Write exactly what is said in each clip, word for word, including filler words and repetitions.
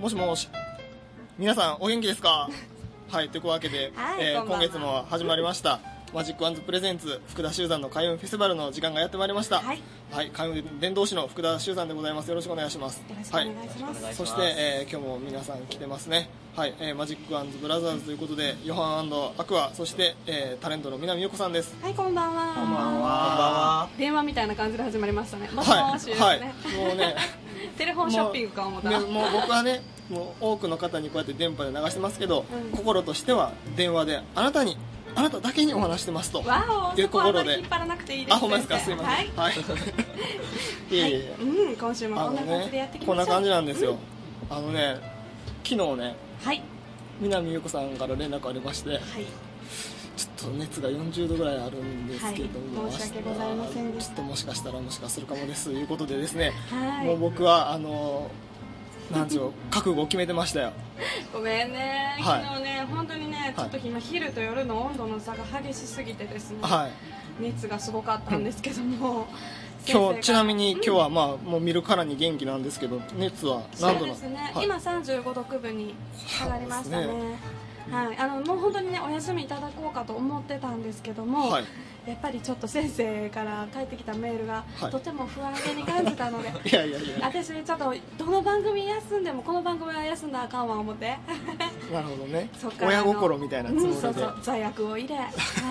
もしもし、皆さんお元気ですか？はい、というわけで、 はい、 えー、今月も始まりましたマジックワンズプレゼンツ福田集団の開運フェスティバルの時間がやってまいりました。はい、はい、開運伝道師の福田集団でございます。よろしくお願いします。 よろしくお願いします。 はい、そして、えー、今日も皆さん来てますね。はい、えー、マジックワンズブラザーズということで、ヨハン&アクア、そして、えー、タレントの南優子さんです。 はい、こんばんは。 こんばんは。 電話みたいな感じで始まりましたね。もしもしですね。 はい、はい、もうねテレフォンショッピングか思った。 もう、もう僕はね、もう多くの方にこうやって電波で流してますけど、うん、心としては電話であなたにあなただけにお話してますという心で。 引っ張らなくていいです。 あ、ほんまですか、すいません。はい。はい、いえいえ、 うん、今週もこんな感じでやっていきましょう。 こんな感じなんですよ。うん、あのね、昨日ね、 はい、 南優子さんから連絡ありまして、はい、ちょっと熱がよんじゅうどぐらいあるんですけども、 はい、申し訳ございませんでした。 ちょっともしかしたらもしかするかもですということでですね、 はい、 もう僕はあのなんちゅう覚悟を決めてましたよ。 ごめんね、昨日ね、はい、本当にね、ちょっと今、はい、昼と夜の温度の差が激しすぎてですね、はい、熱がすごかったんですけども、うん、 今日ちなみに今日は、まあ、もう見るからに元気なんですけど、熱は何度なの？ そうですね、はい、今さんじゅうごどくぶに上がりましたね。はい、あのもう本当にねお休みいただこうかと思ってたんですけども、はい、やっぱりちょっと先生から返ってきたメールが、はい、とても不安げに感じたのでいやいやいや、私ちょっとどの番組休んでもこの番組は休んだらあかんわ思ってなるほどね、親心みたいなつもりで、うん、 そうそう罪悪を入れ、はい、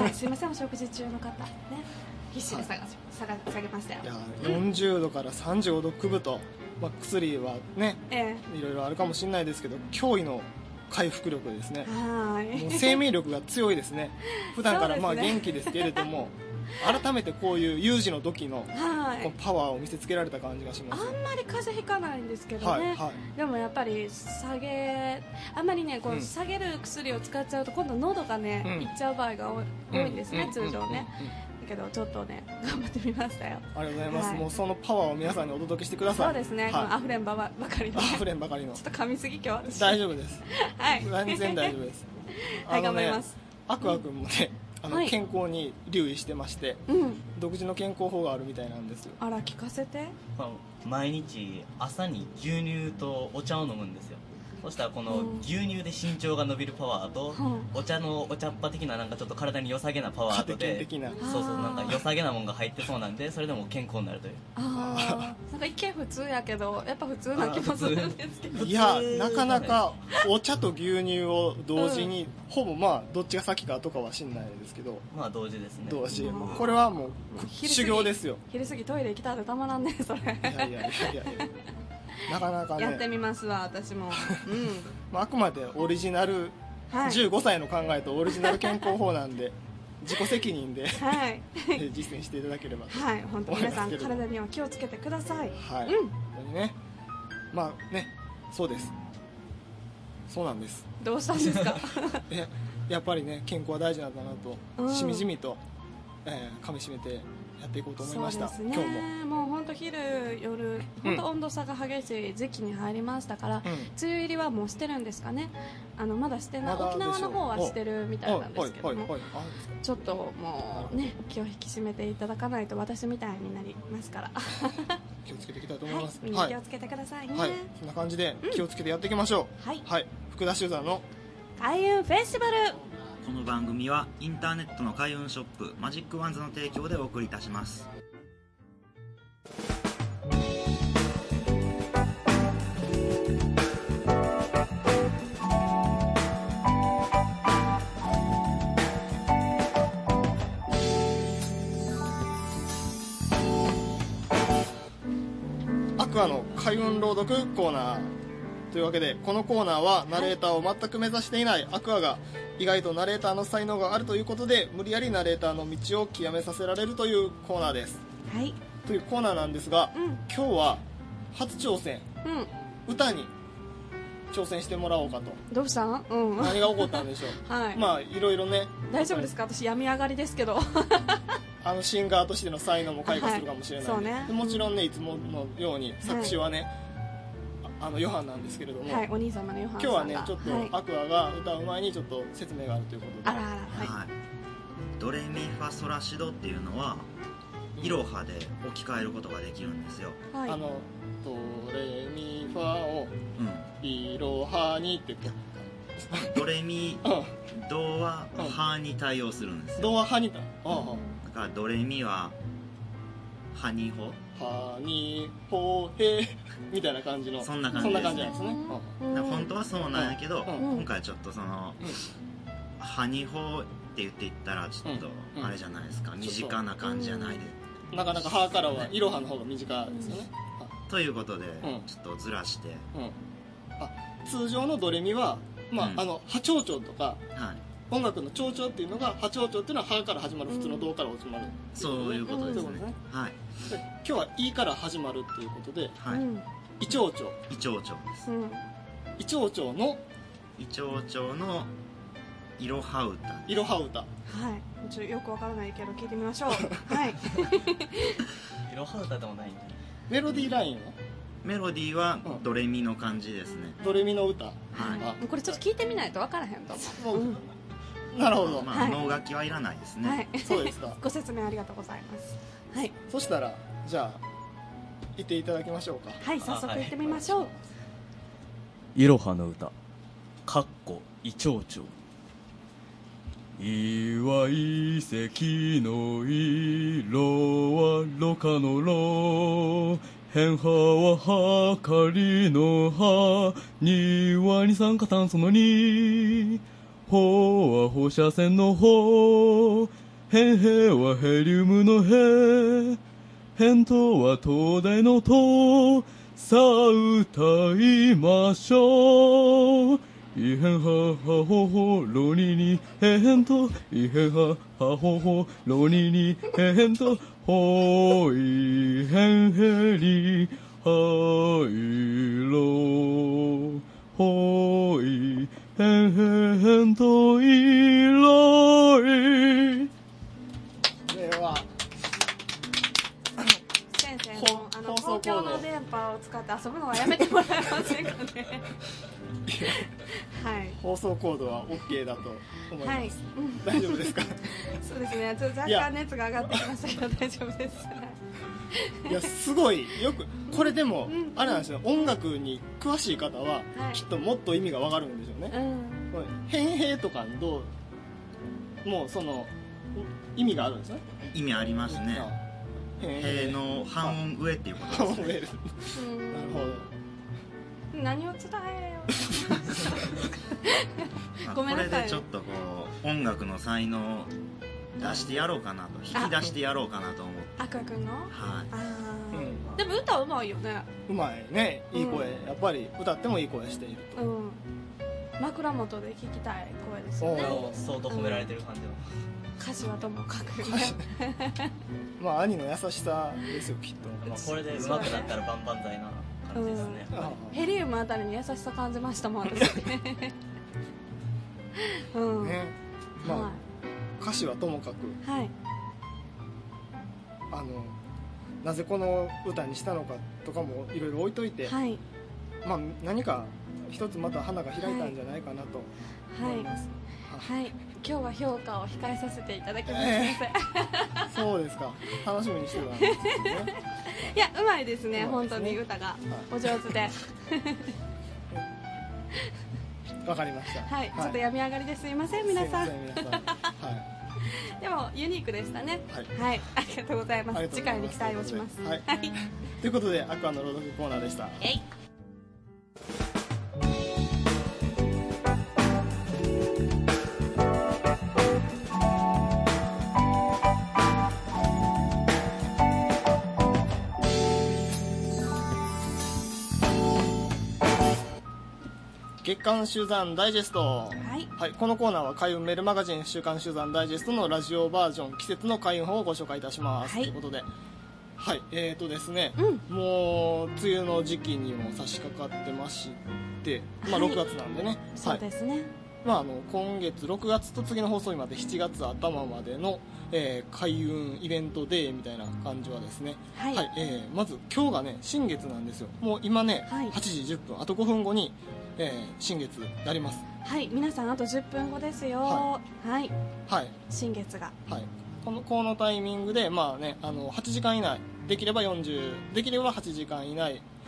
すいませんお食事中の方ね必死で下げ、はい、下げましたよ。いやよんじゅうどからさんじゅうごどくぶと、まあ、薬はね、ええ、いろいろあるかもしれないですけど驚異の回復力ですね。はい、もう生命力が強いですね。普段からまあ元気ですけれども、改めてこういう有事の時のこうパワーを見せつけられた感じがします。 あんまり風邪ひかないんですけどね、はいはい、でもやっぱり下げあんまりねこう下げる薬を使っちゃうと今度喉がね、うん、いっちゃう場合が多いんですね、うん、通常ね、けどちょっとね頑張ってみましたよ。 ありがとうございます、はい、もうそのパワーを皆さんにお届けしてください。 そうですね、はい、溢れんばばかりの、ね、 溢れんばかりのちょっと噛みすぎ今日は私大丈夫ですはい全然大丈夫ですはい、頑張ります。 アクア君もね、あの、はい、健康に留意してまして、うん、独自の健康法があるみたいなんですよ。 あら聞かせて。 毎日朝に牛乳とお茶を飲むんですよ。そしたらこの牛乳で身長が伸びるパワーと、お茶のお茶っ葉的ななんかちょっと体に良さげなパワーとで、そうそうなんか良さげなもんが入ってそうなんで、それでも健康になるという。 ああ、なんか一見普通やけどやっぱ普通な気もするんですけど。 いやなかなかお茶と牛乳を同時に、うん、ほぼまあどっちが先かとかは知んないですけど、 まあ同時ですね。 同時。これはもう修行ですよ。 昼過ぎトイレ行きたらたまらんねそれ。いやいやいやいや。 なかなかねやってみますわ私も、うんまあ、あくまでオリジナル、はい、じゅうごさいの考えとオリジナル健康法なんで自己責任で、はい、実践していただければと思いますけれども、はい、 本当皆さん体には気をつけてください。はい、うん、 本当にね、まあね、そうです、そうなんです。 どうしたんですかや, やっぱりね健康は大事なんだなと、うん、しみじみと、えー、噛みしめてやっていこうと思いました。 そうですね、今日ももう本当昼夜本当温度差が激しい時期に入りましたから、うん、梅雨入りはもうしてるんですかね。あのまだしてない、沖縄の方はしてるみたいなんですけども、ちょっともうね気を引き締めていただかないと私みたいになりますから気をつけていきたいと思います、 はい、みんな気をつけてくださいね、 はい、そんな感じで気をつけてやっていきましょう、うん、はい、はい、福田集団の開運フェスティバル。 この番組はインターネットの開運ショップマジックワンズの提供でお送りいたします。 アクアの開運朗読コーナーというわけで、このコーナーはナレーターを全く目指していないアクアが意外とナレーターの才能があるということで無理やりナレーターの道を極めさせられるというコーナーです。 はい、 というコーナーなんですが、うん、今日は初挑戦、うん、歌に挑戦してもらおうかと。 どうしたん、うん、 何が起こったんでしょう、はい、まあいろいろね。 大丈夫ですか、私病み上がりですけどあのシンガーとしての才能も開花するかもしれない、はい、ね、でもちろんねいつものように作詞はね、はい、あのヨハンなんですけれども、 はい、お兄様のヨハンさんが今日はねちょっと、はい、アクアが歌う前にちょっと説明があるということで、 あらあら、はい、はい、 ドレミファソラシドっていうのはイロハで置き換えることができるんですよ、 はい、あのドレミファを、うん、 いろはにって言ってドレミ、うん、ドはハに対応するんですよ。 ドはハに対応、うん、 だからドレミはハニホハニホヘみたいな感じのそんな感じですね。 そんな感じなんですね、 うん、だから本当はそうなんやけど、うん、今回ちょっとその、うん、ハニホって言っていったらちょっとあれじゃないですか、うん、身近な感じじゃないで、 なかなかハからはいろはの方が身近ですよね、 うん、ということで、うん、ちょっとずらして、うん、 あ通常のドレミはまあ、うん、あの波長長とか、はい、音楽の長調っていうのが波長長っていうのはハから始まる普通のドから始まる、うん、 そういうことですね、うん、はい、 で今日はイから始まるっていうことで、はい、イ長調イ長調です、 うん、イ長調のイ長調のいろは歌いろは歌、 はい、ちょっとよくわからないけど聞いてみましょうはいいろは歌でもないんだ。 メロディーラインはメロディーはドレミの感じですね、 うん、ドレミの歌、はい、 これちょっと聞いてみないと分からへんと思う、うん、 なるほど、 まあ、はい、脳楽器はいらないですね、はい、 そうですかご説明ありがとうございます、はい、 そしたらじゃあ言っていただきましょうか。 はい、早速言ってみましょう、はい、 いろはの歌かっこいちょうちょう岩い石の色はろ過のろ変波ははかりのはには二酸化炭素のにほは放射線のほ変ヘはヘリウムのヘ変とは東大のとさあ歌いましょういへんははほほろににへへんといへんははほほろににへへんとほいへんへりはいろほいへんへんといろい。 では先生のあの公共の電波を使って遊ぶのはやめてもらえませんかねはい、 放送コードは OK だと思います、はい、大丈夫ですかそうですね、ちょっと若干熱が上がってきましたけど大丈夫です。 いやすごいよくこれでも、うん、あれなんですよ、音楽に詳しい方は、はい、きっともっと意味がわかるんでしょうね、うん、変平とかどうもうその意味があるんですね。 意味ありますね。平の半音上っていうことですね。半音上ですなるほど。 何を伝えようごめんなさい。 これでちょっとこう音楽の才能出してやろうかなと、引き出してやろうかなと思って。 あくくんの？はい。 あうん、でも歌うまいよね。 うまいね、いい声、うん、やっぱり歌ってもいい声していると。うん。 枕元で聞きたい声ですよね。 相当褒められてる感じの。 歌詞はともかく。 まあ兄の優しさですよきっと。 まあこれで上手くなったら万々歳な感じですね。 うん、ヘリウムあたりに優しさ感じましたもん私。うん。ね。 まあ、はい、歌詞はともかく。はい。あのなぜこの歌にしたのかとかもいろいろ置いといて、はい、まあ何か一つまた花が開いたんじゃないかなと思います。 はい。はい、今日は評価を控えさせていただきます、えー、そうですか。楽しみにしてたんですけどね。 いや、うまいですね、本当に歌が、はい、お上手で。 わかりました。 はい、はい、ちょっと病み上がりですいません皆さん。すいません皆さん。はい。でもユニークでしたね。はい。はい、ありがとうございます。次回に期待をします。 はい。はい、ということでアクアの朗読コーナーでした。えい。月刊集団ダイジェスト、はいはい、このコーナーは開運メールマガジン週刊集団ダイジェストのラジオバージョン季節の開運法をご紹介いたします、はい、ということではいえーとですね、うん、もう梅雨の時期にも差し掛かってまして、まあ、ろくがつなんでね、はい、 そうですね、 まあ、あの今月ろくがつと次の放送日までしちがつ頭までの、えー、開運イベントデーみたいな感じはですね、はいはいえー、まず今日がね新月なんですよ。もう今ね、はい、はちじじゅっぷんあとごふんごにえー、新月やります。 はい皆さんあとじゅっぷんごですよ。はいはい、はい、新月が、 はい、このこのタイミングでまあねあのはちじかん以内できればよんじゅうできればはちじかん以内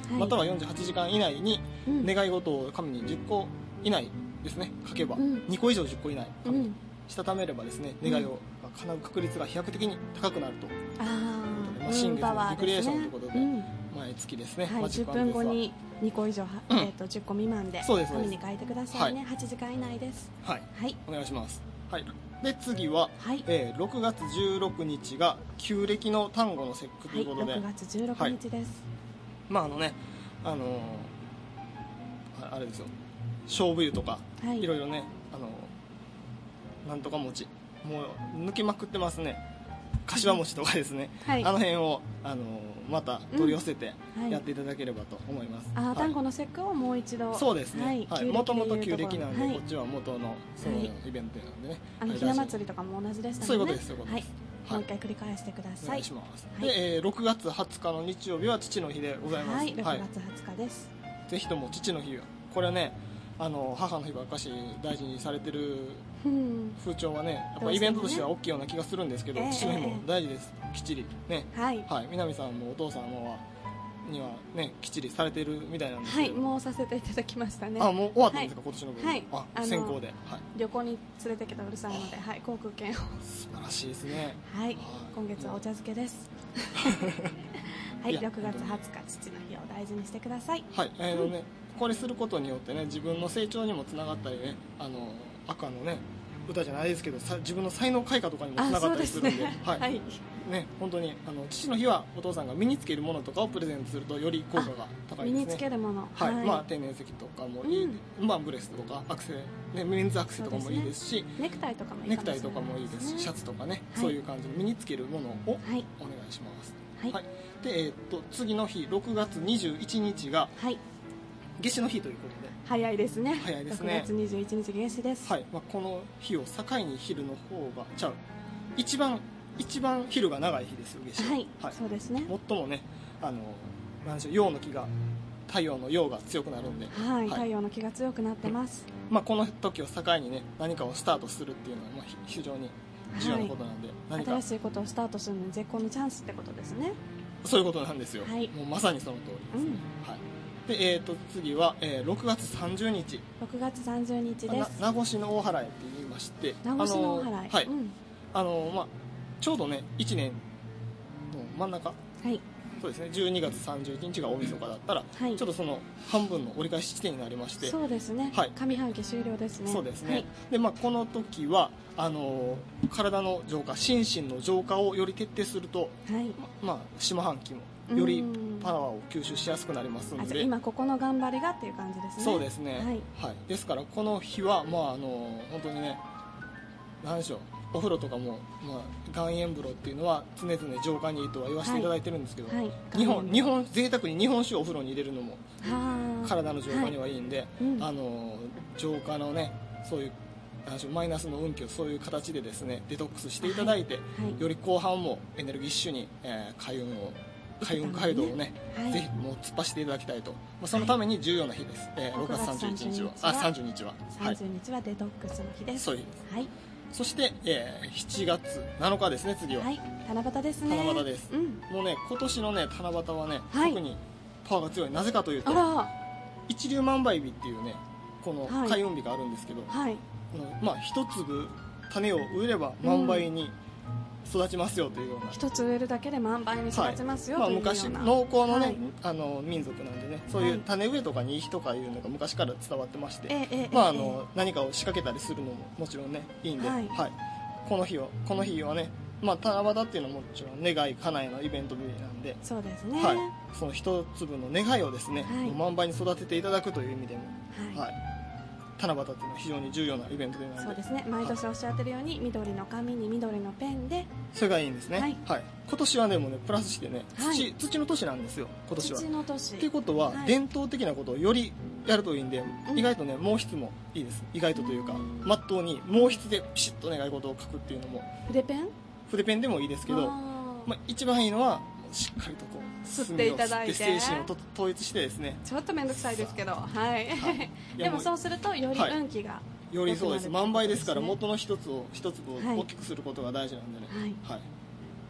またはよんじゅうはちじかん以内に願い事を紙にじゅっこ以内ですね書けば、うん、にこ以上じゅっこ以内紙にしたためればですね、願いを叶う確率が飛躍的に高くなるということで、まあ、新月のリクリエーションということで、毎月ですね、 はい、じゅっぷんごににこ以上、うん、えー、とじゅっこ未満で紙に書いてくださいね。はい、はちじかん以内です。 はい、はい、お願いします。はい、で次は、はい、えー、ろくがつじゅうろくにちが旧暦の端午の節句ということで、はい、 ろくがつじゅうろくにちです。はい、 まああのね、あのー、あれですよ、勝負湯とか、はい、いろいろね、あのー、なんとか餅もう抜きまくってますね。柏餅とかですね、はい、あの辺を、あのー、また取り寄せてやっていただければと思います。 うん、はい、あ、端午の節句をもう一度。 そうですね、はい、もともと旧暦なんで、はい、こっちは元のそのイベントなんでね、 あのひな祭りとかも同じでしたね。 そういうことです、そういうことです。 はい、もう一回繰り返してください。お願いします。はい、で、えー、ろくがつはつかの日曜日は父の日でございます。 はい、ろくがつはつかです。 ぜひとも父の日は、これね、あの母の日ばっかし大事にされてる風潮はね、やっぱイベントとしては大きいような気がするんですけど、父の日も大事です、きっちりね。はい、はい、南さんもお父さんもはにはね、きっちりされてるみたいなんですけど。 はい、もうさせていただきましたね。 あ、もう終わったんですか、はい、今年の分。はい、あ、先行で、はい、 旅行に連れてきたうるさいので、はい、航空券を。素晴らしいですね。 はい、今月はお茶漬けです。はい、ろくがつはつか父の日を大事にしてください。 はい、えーね、これすることによってね、自分の成長にもつながったりね、あの赤のね歌じゃないですけど、さ自分の才能開花とかにもつながったりするんで、ね、はい、はい、ね、本当にあの父の日はお父さんが身につけるものとかをプレゼントするとより効果が高いですね。身につけるもの、 はい、はい、まあ天然石とかもいい、うん、まあブレスとかアクセ、ね、メンズアクセとかもいいですし、 ね、ネクタイとかもいいネクタイとかもいいですし、シャツとかね、はい、そういう感じの身につけるものをお願いします。はい、はい、で、えー、っと次の日ろくがつにじゅういちにちが、はい、夏至の日ということで。 早いですね。 早いですね。 ろくがつにじゅういちにち夏至です。 はい、まあ、この日を境に昼の方がちゃう一番一番昼が長い日ですよ、夏至。 はい、はい、そうですね。 最もね、あのなんでしょう、陽の気が太陽の陽が強くなるんで、 はい、はい、太陽の気が強くなってます。 まあ、この時を境にね、何かをスタートするっていうのはまあ非常に重要なことなんで、はい、 何か新しいことをスタートするのに絶好のチャンスってことですね。 そういうことなんですよ。はい、もうまさにその通りですね。うん、はい。で、えー、と次は、えー、ろくがつさんじゅうにち。 ろくがつさんじゅうにちです。 名越の大祓いって言いまして、 名越の大祓い、 はい、うん、あのまあちょうどねいちねんの真ん中、はい、そうですね、じゅうにがつさんじゅういちにちが大晦日だったら、はい、ちょっとその半分の折り返し地点になりまして、 そうですね、はい、上半期終了ですね。 そうですね、はい、で、まあ、この時はあの体の浄化、心身の浄化をより徹底すると、はい、ま、まあ下半期もよりパワーを吸収しやすくなりますので、 今ここの頑張りがっていう感じですね。 そうですね、はい、はい、ですからこの日は、まあ、あの本当にね、何でしょう、お風呂とかも、まあ、岩塩風呂っていうのは常々浄化にいいとは言わせていただいてるんですけど、はいはい、日本日本贅沢に日本酒をお風呂に入れるのも体の浄化にはいいんで、はい、うん、あの浄化のね、そういうマイナスの運気をそういう形でですねデトックスしていただいて、はいはい、より後半もエネルギッシュに、えー、開運を開運街道をね、はい、ぜひもう突っ走っていただきたいと、まあ、そのために重要な日です、はい、えー、ろくがつさんじゅういちにちはあさんじゅうにちはさんじゅうにちはデトックスの日です。 そういう日です、はい、そして、えー、しちがつなのかですね、次は、はい、 七夕ですね。 七夕です、うん、もうね今年のね七夕はね、はい、特にパワーが強い。なぜかというと一粒万倍日っていうねこの開運日があるんですけど、はい、まあ一粒種を植えれば万倍に、うん、育ちますよというような、 一つ植えるだけで万倍に育ちますよ、はい、というような、 まあ、昔農耕のね、はい、あの民族なんでね、そういう種植えとかにいい日とかいうのが昔から伝わってまして、はい、まああの何かを仕掛けたりするのももちろんねいいんで、はいはい、この日をこの日はね、まあ、七夕っていうのはもちろん願い叶えのイベント日なんで、 そうですね、 はい、その一粒の願いをですね、はい、万倍に育てていただくという意味でも、はい、はい、七夕っていうのは非常に重要なイベントでなので、 そうですね、毎年おっしゃってるように、はい、緑の紙に緑のペンで、 それがいいんですね、はい、はい、今年はでもねプラスしてね、土、はい、土の年なんですよ今年は。 土の年っていうことは、はい、伝統的なことをよりやるといいんで、うん、意外とね毛筆もいいです。意外とというか、まっとうに毛筆でピシッと願い事を書くっていうのも、 筆ペン筆ペンでもいいですけど、まあ、一番いいのはしっかりとこう吸っていただいて精神をと統一してですね、 ちょっと面倒くさいですけど、はい、はい、でもそうするとより運気が、はい、 よりそうです、万倍ですから元の一つを一粒を大きくすることが大事なんでね、はい、はい、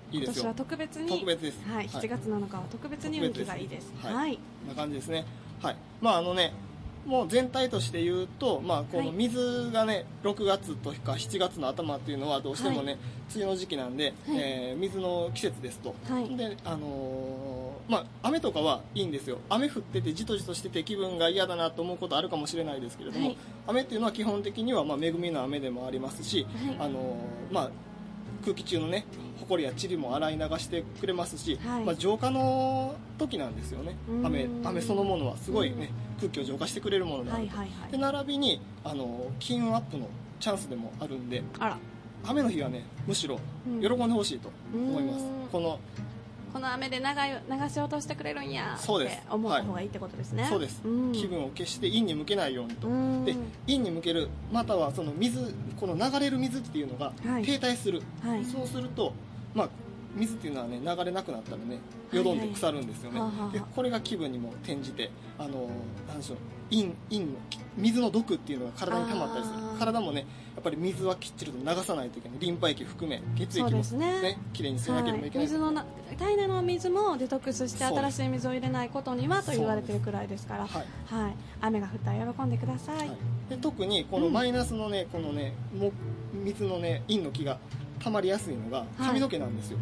いいですよ。 今年は特別に特別です、 はい、しちがつなのかは特別に運気がいいです。 はい、はい、こんな感じですね。はい、まああのねもう全体として言うと、まあ、この水がねろくがつとかしちがつの頭っていうのはどうしてもね、はい、梅雨の時期なんで、はい、えー、水の季節ですと、はい、であのー、まあ、雨とかはいいんですよ。雨降っててじとじとしてて気分が嫌だなと思うことあるかもしれないですけれども、はい、雨っていうのは基本的にはまあ恵みの雨でもありますし、はい、あのー、まあ、空気中のね埃や塵も洗い流してくれますし、はい、まあ、浄化の時なんですよね。雨、雨そのものはすごいね空気を浄化してくれるものなので、はいはいはい、で並びにあの金運アップのチャンスでもあるんで、あら雨の日はねむしろ喜んでほしいと思います。このこの雨で流流し落としてくれるんやって思った方がいいってことですね。 そうです、はい、気分を決して陰に向けないようにと。で陰に向ける、またはその水、この流れる水っていうのが停滞する、はい、そうすると、まあ、水っていうのはね流れなくなったらねよどんで腐るんですよね。はいはい、でこれが気分にも転じて、あのなんでしょう、陰陰の水の毒っていうのが体に溜まったりする。体もねやっぱり水はきっちりと流さないといけない。リンパ液含め血液もね、ねきれいにしなければいけない。はい、水のな体内の水もデトックスして新しい水を入れないことにはと言われてるくらいですから、はいはい、雨が降ったら喜んでください。はい、 で特にこのマイナスのね、うん、このねも水のね陰の気が溜まりやすいのが髪の毛なんですよ。はい、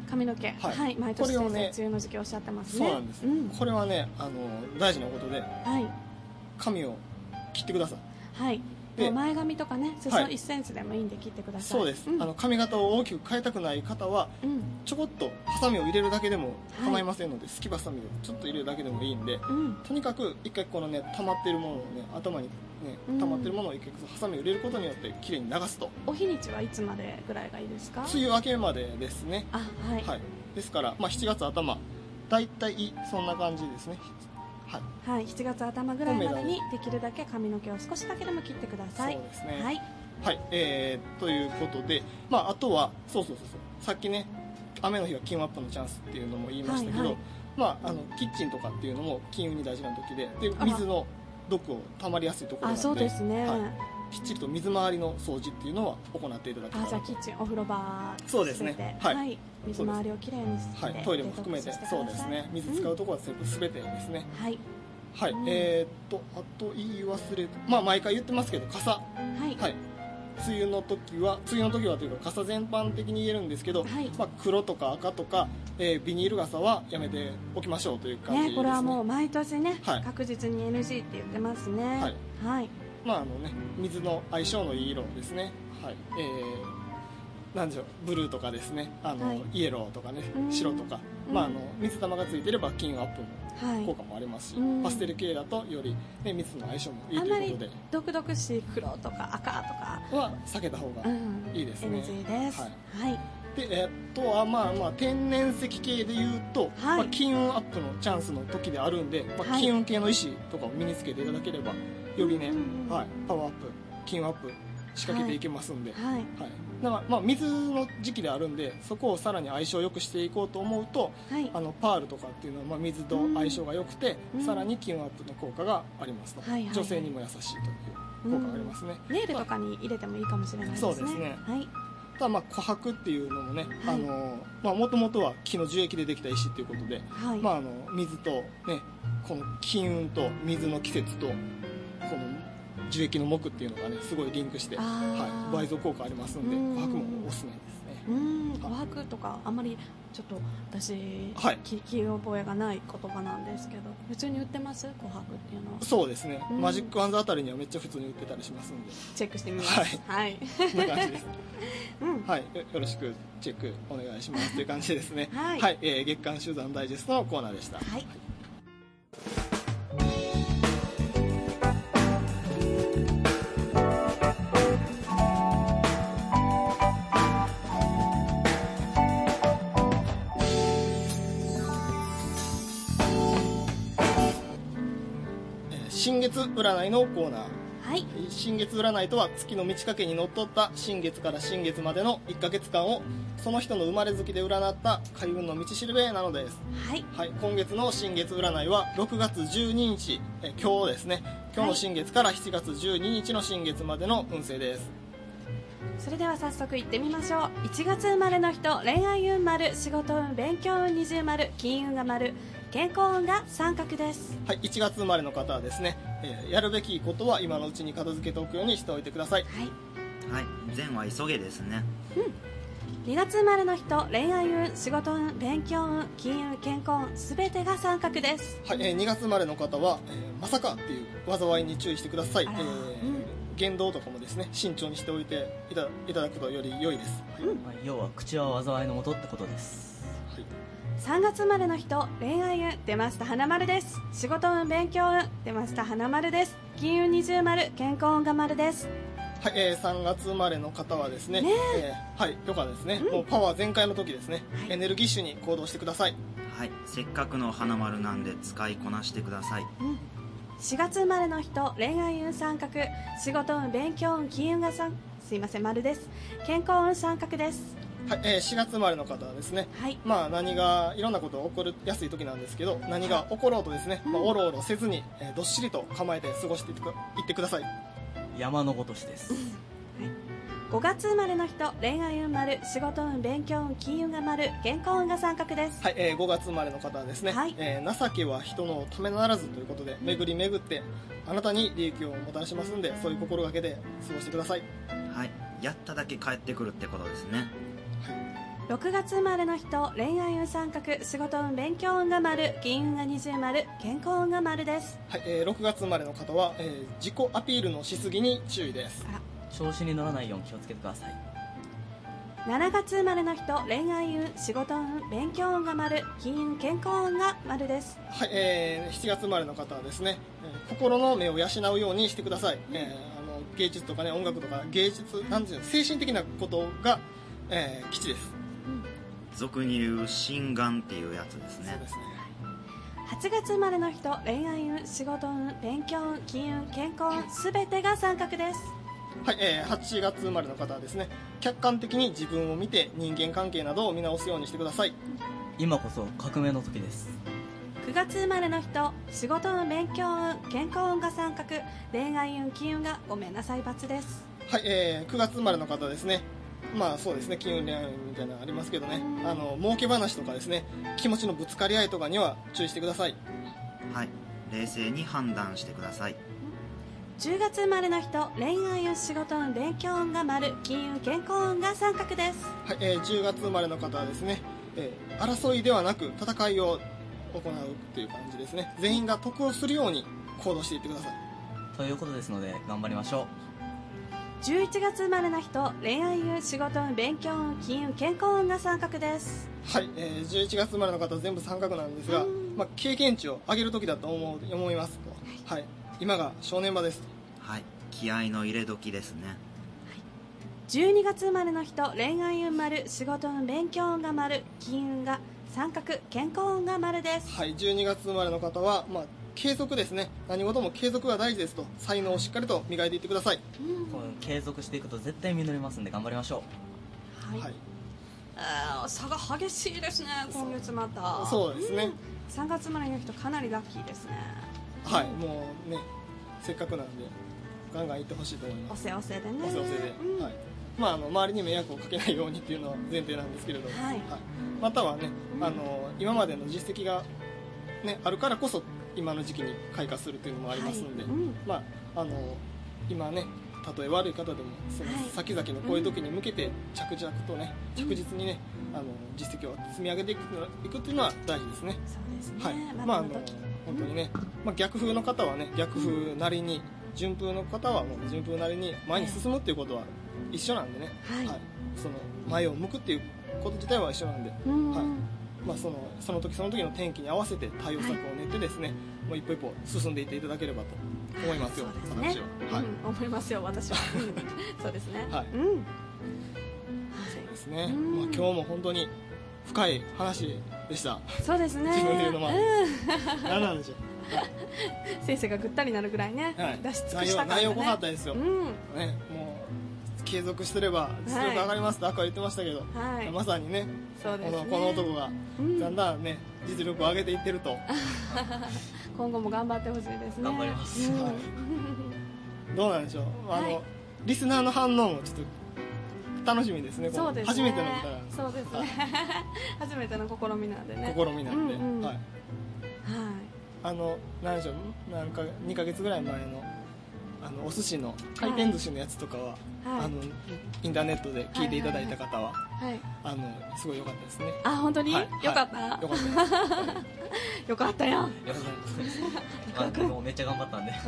髪の毛、はい、はい、毎年先生、ね、梅雨の時期おっしゃってますね。 そうなんです、うん、これはねあの大事なことで、はい、髪を切ってください。はい、 もう前髪とかね裾いっセンチでもいいんで切ってください。 そうです、うん、あの髪型を大きく変えたくない方は、うん、ちょこっとハサミを入れるだけでも構いませんので、はい、すきばさみをちょっと入れるだけでもいいんで、うん、とにかく一回このね溜まっているものをね頭にね溜まっているものを一回ハサミを入れることによってきれいに流すと。 お日にちはいつまでぐらいがいいですか？ 梅雨明けまでですね。あ、はい、はい、ですから、まあ、しちがつ頭だいたいそんな感じですね。 はい、はい、しちがつ頭ぐらいまでにできるだけ髪の毛を少しだけでも切ってください。 そうですね。はい、はい、えー、ということで、まあ、あとはそうそうそうそうさっきね雨の日は金運アップのチャンスっていうのも言いましたけど、はいはい、まあ、あのキッチンとかっていうのも金運に大事な時で、で水の毒を溜まりやすいところなので、 あ、そうですね、はい、 きっちりと水回りの掃除っていうのは行っていただきたい。 あ、じゃあキッチンお風呂場そうですね、はい、はい、 水回りをきれいにして、はい、 トイレも含めてそうですね、水使うところは全てですね、うん、はいはい、うん、えー、っとあと言い忘れた、まあ毎回言ってますけど傘、はい、はい、梅雨の時は梅雨の時はというか傘全般的に言えるんですけど、はい、まあ、黒とか赤とか、えー、ビニール傘はやめておきましょうという感じですね。 ね、これはもう毎年ね、はい、確実に エヌジー って言ってますね。はい、はい、 まああのね、水の相性のいい色ですね。はい、えーなんでしょう、ブルーとかですね、あの、はい、イエローとかね、白とか、まあ、あの水玉がついていれば金運アップの効果もありますし、はい、パステル系だとより、ね、水との相性もいいということで、あんまり毒々しい黒とか赤とかは避けた方がいいですね。 エヌジー です。はい、はい、 でえー、っとは、まあまあ、天然石系でいうと、はい、まあ、金運アップのチャンスの時であるんで、まあ、金運系の石とかを身につけていただければよりね、はい、パワーアップ、金運アップ仕掛けていけますんで、はいはいはい、だからまあ水の時期であるんでそこをさらに相性を良くしていこうと思うと、はい、あのパールとかっていうのはまあ水と相性が良くて、うん、さらに金運アップの効果がありますと、はいはいはい、女性にも優しいという効果がありますね、 うん、ネイルとかに入れてもいいかもしれないですね。 そうですね、はい、ただまあ琥珀っていうのもね、もともとは木の樹液でできた石っていうことで、はい、まあ、あの水とねこの金運と水の季節とこの樹液の木っていうのがねすごいリンクして、はい、倍増効果ありますので琥珀もおすすめですね。 うん、琥珀とかあんまりちょっと私、はい、聞き覚えがない言葉なんですけど普通に売ってます？琥珀っていうのは。 そうですね、マジックワンズあたりにはめっちゃ普通に売ってたりしますのでチェックしてみます。はい、はい、 こんな感じです、うん、はい、よろしくチェックお願いしますという感じですね。はい、はい、えー、月刊集団ダイジェストのコーナーでした。はい、はい、新月占いのコーナー。はい、新月占いとは月の満ち欠けにのっとった新月から新月までのいっかげつかんをその人の生まれ月で占った開運の道しるべなのです。はい、はい、今月の新月占いはろくがつじゅうににち、え今日ですね、今日の新月からしちがつじゅうににちの新月までの運勢です。 それでは早速いってみましょう。いちがつ生まれの人、恋愛運丸、仕事運、勉強運二重丸、金運が丸、健康運が三角です。 はい、いちがつ生まれの方はですね、えー、やるべきことは今のうちに片付けておくようにしておいてください。 はい、はい、善は急げですね。 うん。にがつ生まれの人、恋愛運、仕事運、勉強運、金運、健康運、すべてが三角です。 はい、えー、にがつ生まれの方は、えー、まさかっていう災いに注意してください。えーうん言動とかもですね、慎重にしておいてい た, いただくとより良いです、はい。 うん、要は口は災いのもとってことです。 はい、さんがつ生まれの人、恋愛運出ました花丸です。仕事運、勉強運出ました花丸です。金運二重丸、健康運が丸です。 はい、えー、さんがつ生まれの方はですね、 ねえー、はい、よかったですね、うん、もうパワー全開の時ですね、はい、エネルギッシュに行動してください。 はい、せっかくの花丸なんで使いこなしてください。うん。 しがつ生まれの人、恋愛運三角、仕事運、勉強運、金運が三すいません丸です。健康運三角です。 はい、えー、しがつ生まれの方はですね、はい、まあ何がいろんなことが起こりやすい時なんですけど、何が起ころうとですね、はい、まあ、おろおろせずに、えー、どっしりと構えて過ごしていってください。 山のごとしです。はい、 ごがつ生まれの人、恋愛運丸、仕事運、勉強運、金運が丸、健康運が三角です。 はい、えー、ごがつ生まれの方はですね、はい、えー、情けは人のためならずということで、巡り巡ってあなたに利益をもたらしますんで、そういう心がけで過ごしてください。 はい、やっただけ帰ってくるってことですね。 はい、ろくがつ生まれの人、恋愛運三角、仕事運、勉強運が丸、金運が二重丸、健康運が丸です。 はい、えー、ろくがつ生まれの方は、えー、自己アピールのしすぎに注意です。 あ、調子に乗らないように気をつけてください。 しちがつ生まれの人、恋愛運、仕事運、勉強運が丸、金運、健康運が丸です。 はい、えー、しちがつ生まれの方はですね、えー、心の目を養うようにしてください。うん、えー、あの芸術とかね、音楽とか芸術、なんていうの、精神的なことが、えー、基地です。 うん、俗に言う心眼っていうやつですね。 そうですね。 はちがつ生まれの人、恋愛運、仕事運、勉強運、金運、健康運、すべてが三角です。 はい、えー、はちがつ生まれの方はですね、客観的に自分を見て人間関係などを見直すようにしてください。 今こそ革命の時です。 くがつ生まれの人、仕事運、勉強運、健康運が三角、恋愛運、金運がごめんなさい×です。 はい、えー、くがつ生まれの方ですね、まあそうですね、金運恋愛運みたいなのありますけどね、あの儲け話とかですね、気持ちのぶつかり合いとかには注意してください。 はい、冷静に判断してください。 じゅうがつ生まれの人、恋愛運、仕事運、勉強運が丸、金運、健康運が三角です。 はい、えー、じゅうがつ生まれの方はですね、えー、争いではなく戦いを行うという感じですね。全員が得をするように行動していってください。 ということですので頑張りましょう。 じゅういちがつ生まれの人、恋愛運、仕事運、勉強運、金運、健康運が三角です。 はい、えー、じゅういちがつ生まれの方は全部三角なんですが、まあ、経験値を上げる時だと思う思いますと、はい、今が正念場です。 はい、気合の入れ時ですね。はい、 じゅうにがつ生まれの人、恋愛運丸、仕事運、勉強運が丸、金運が三角、健康運が丸です。 はい、じゅうにがつ生まれの方は、まあ、継続ですね。何事も継続が大事ですと、才能をしっかりと磨いていってください。 うん、こう継続していくと絶対実りますんで頑張りましょう。はい、はい、あー、差が激しいですね、今月また。 そうですね、うん、 さんがつ生まれの人かなりラッキーですね。 はい、もうね、せっかくなんでガンガン行ってほしいと思います。 おせおせでね、 おせおせで、うん、はい、まあ、あの周りに迷惑をかけないようにっていうのは前提なんですけれども、はいはい、またはね、うん、あの今までの実績が、ね、あるからこそ今の時期に開花するというのもありますので、はい、うん、まあ、あの今ね、たとえ悪い方でもその先々のこういう時に向けて着々とね、うん、着実にね、あの実績を積み上げていくっていうのは大事ですね。 そうですね、 はい、まあ、あの本当にね、まあ、逆風の方はね、逆風なりに、順風の方はもう順風なりに前に進むっていうことは一緒なんでね、はいはい、その前を向くっていうこと自体は一緒なんで、はい、まあ、そのその時その時の天気に合わせて対応策を練ってですね、はい、もう一歩一歩進んでいっていただければと思いますよ、 はい、私は、はい、うん、思いますよ、私はそうですね、 はい、うん、そうですね、まあ、今日も本当に深い話でした。 そうですね、 自分で言うのも、うん、何なんでしょう先生がぐったりなるぐらいね、はい、出し尽くしたからね、 内容濃かったですよ、うん、ね、もう継続してれば実力上がりますって赤は言ってましたけど、はい、まさにね、 そうですね、 この、この男がだんだんね、うん、実力を上げていってると今後も頑張ってほしいですね。 頑張ります、 うん、 はい、どうなんでしょう、あの、はい、リスナーの反応もちょっと楽しみですね。 そうですね、 初めての歌なんでそうですね、はい、初めての試みなんでね試みなんで、 うんうん、はい、はい、 あの何でしょう、なんかにかげつぐらい前のあのお寿司の回転寿司のやつとかは、はい、あのインターネットで聞いていただいた方は、はいはいはい、あのすごい良かったですね。 あ、本当に、はい、よかった、はい、よかったよかったよ。 あ、もうめっちゃ頑張ったんで。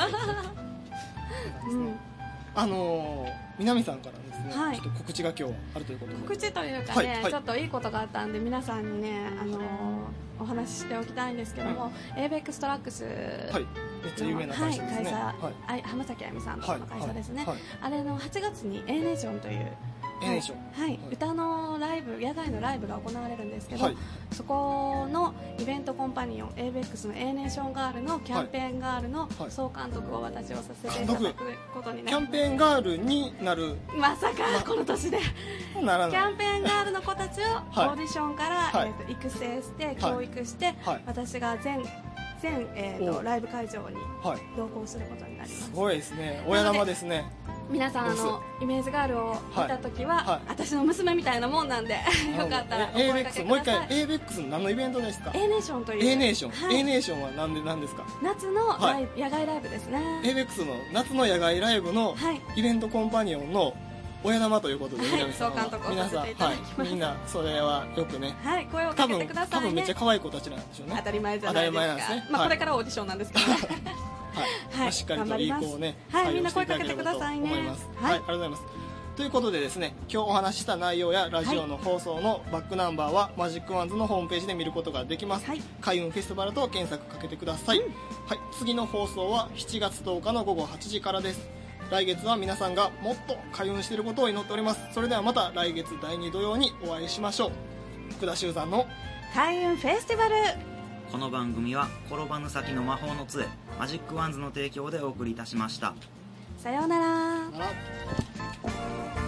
うん、 あのー、南さんからですね、はい、ちょっと告知が今日あるということで。 告知というかね、はいはい、ちょっといいことがあったんで皆さんにね、あのー、お話ししておきたいんですけども、うん、エイベックストラックス、 はい、めっちゃ有名な会社ですね、 はい、会社、はい、浜崎あゆみさんとの会社ですね、はいはい、あれのはちがつに A ネーションという、 エーネーション、 はいはい、歌のライブ、野外のライブが行われるんですけど、はい、そこのイベントコンパニオン エイベックス の A ネーションガールのキャンペーンガールの総監督を私をさせていただくことになります。 キャンペーンガールになる、 まさか、ま、この年でならない。キャンペーンガールの子たちをオーディションから、はい、えー、と育成して教育して、はい、私が全全、えー、とライブ会場に同行することになります。 すごいですね、親玉ですね。 皆さん、あのイメージガールを見たときは、はいはい、私の娘みたいなもんなんでよかったらお声掛けください。 もう一回 エイベックス の何のイベントですか？ A ネーションという A ネーション、はい、A ネーションは何で何ですか？ 夏のライブ、はい、野外ライブですね。 エイベックス の夏の野外ライブのイベントコンパニオンの親玉ということで、 はい、総監督をさせていただきます。 はい、みんなそれはよくね、 はい、声をかけてくださいね。 多分めっちゃ可愛い子たちなんでしょうね。 当たり前じゃないですか。当たり前なんですね。まあ、これからオーディションなんですけどねはい、はい、しっかりといい子をね、 はい、みんな声かけてくださいね。 思います。はい、ありがとうございます。ということでですね、今日お話しした内容やラジオの放送のバックナンバーはマジックワンズのホームページで見ることができます。はい、開運フェスティバルと検索かけてください。うん、はい、次の放送はしちがつとおかの午後はちじからです。来月は皆さんがもっと開運していることを祈っております。それではまた来月だいに土曜にお会いしましょう。福田修さんの開運フェスティバル。 この番組は転ばぬ先の魔法の杖マジックワンズの提供でお送りいたしました。 さようなら。 さようなら。